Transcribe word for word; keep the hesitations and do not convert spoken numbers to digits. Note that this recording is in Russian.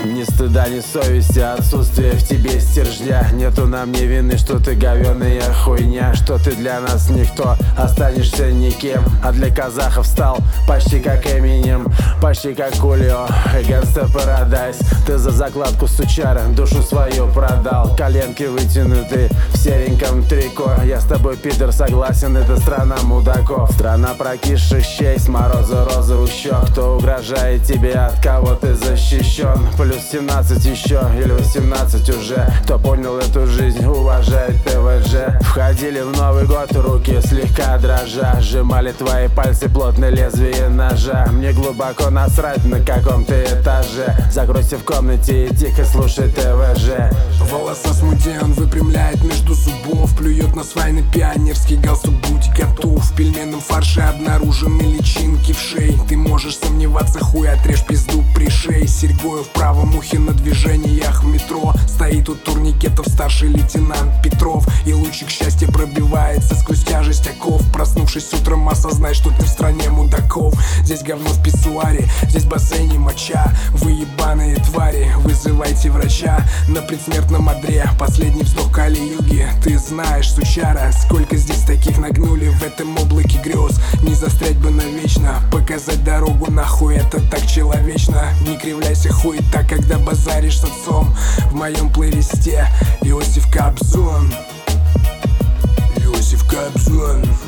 Ни стыда, ни совести, отсутствие в тебе стержня. Нету на мне вины, что ты говёная хуйня, что ты для нас никто, останешься никем. А для казахов стал почти как Эминем, почти как Кулио, Gangsta Paradise. Ты за закладку, сучара, душу свою продал. Коленки вытянуты в сереньком трико. Я с тобой, пидор, согласен, это страна мудаков. Страна прокисших щей, с мороза розовых щек. Кто угрожает тебе, от кого ты защищен? Плюс семнадцать еще или восемнадцать уже. Кто понял эту жизнь, уважает ТВЖ. Входили в Новый год, руки слегка дрожа, сжимали твои пальцы плотно лезвие ножа. Мне глубоко насрать, на каком ты этаже. Закройся в комнате и тихо слушай ТВЖ. Волоса смуте он выпрямляет между зубов, плюет на свайный пионерский галстук, будь готов. В пельменном фарше обнаружены личинки в шее. Ты можешь сомневаться, хуй отрежь пизду при шее. Серьгою в правом ухе на движениях в метро. Стоит у турникетов старший лейтенант Петров. И лучик счастья пробивается сквозь тяжесть оков. Проснувшись утром, осознай, что ты в стране мудаков. Здесь говно в писсуаре, здесь в бассейне моча. Вы ебаные твари, вызывайте врача. На предсмертном одре последний вздох Кали-юги. Ты знаешь, сучара, сколько здесь таких нагнули в этом облаке грез. Не застрять бы навечно, показать дорогу нахуй, это так человечно. Не кривляйся, хуй, так, когда базаришь с отцом. В моем плейлисте Иосиф Кобзон, Иосиф Кобзон.